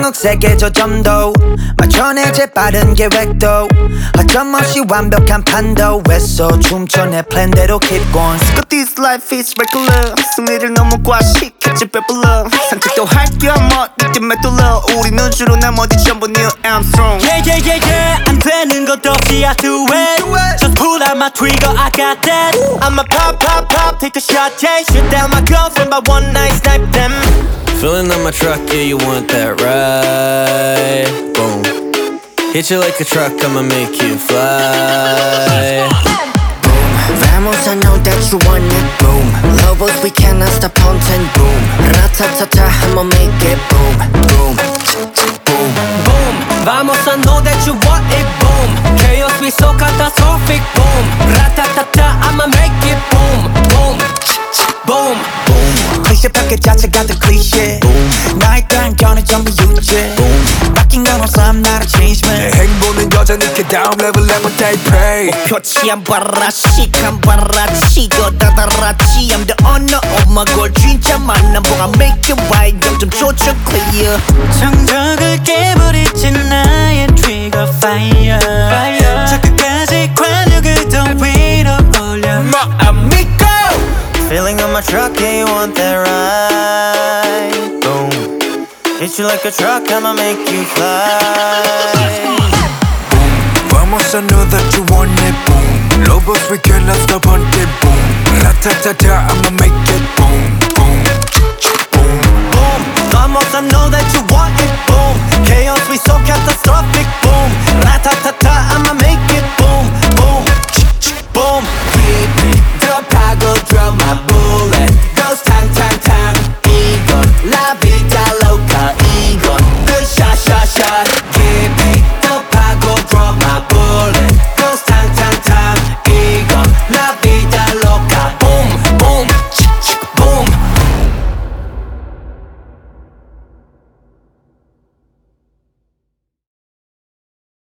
세게 조점도 맞춰내 재빠른 계획도 어김없이 완벽한 판도 했어 춤춰 내 플랜대로 keep going But this life is regular 승리를 너무 과식했지 배불러 산책도 할겸 어디쯤에 뚫려 우리는 주로 나머지 전부 Neil Armstrong 안 되는 것 없이 I do it Just pull out my trigger I got that I'ma pop take a shot yeah Shoot down my girlfriend by one night snipe them Filling up my truck, yeah, you want that ride. Boom. Hit you like a truck, I'ma make you fly. Boom, vamos, I know that you want it. Boom, lobos, we cannot stop haunting. Boom, ratatata, I'ma make it. Boom, boom, boom, Boom, vamos, I know that you want it. Boom, chaos be so catastrophic. Boom, ratatata, I'ma make it. Boom, boom, boom, boom. 클리셰 패킷 자체가 더 클리셰 나의 단견은 전부 유죄 바뀐 건 없어 I'm not a change man 내 행보는 여전히 그 다음 레벨 level they pray 표치 안 봐라 시간 봐라 치고 다다라치 I'm the owner of my goal 진짜 만남 보가 make it right 0점 조절 clear 정적을 깨버리지 나의 trigger fire 저 끝까지 관역을 더 위로 올려 amigo Filling up my truck, yeah, you want that ride. Boom. Hit you like a truck, I'ma make you fly. Boom, vamos, I know that you want it. Boom, lobos, we cannot stop hunting. Boom, ratatata, I'ma make it. Boom, boom, boom, Boom, vamos, I know that you want it. Boom, chaos be so catastrophic. Boom, ratatata, I'ma make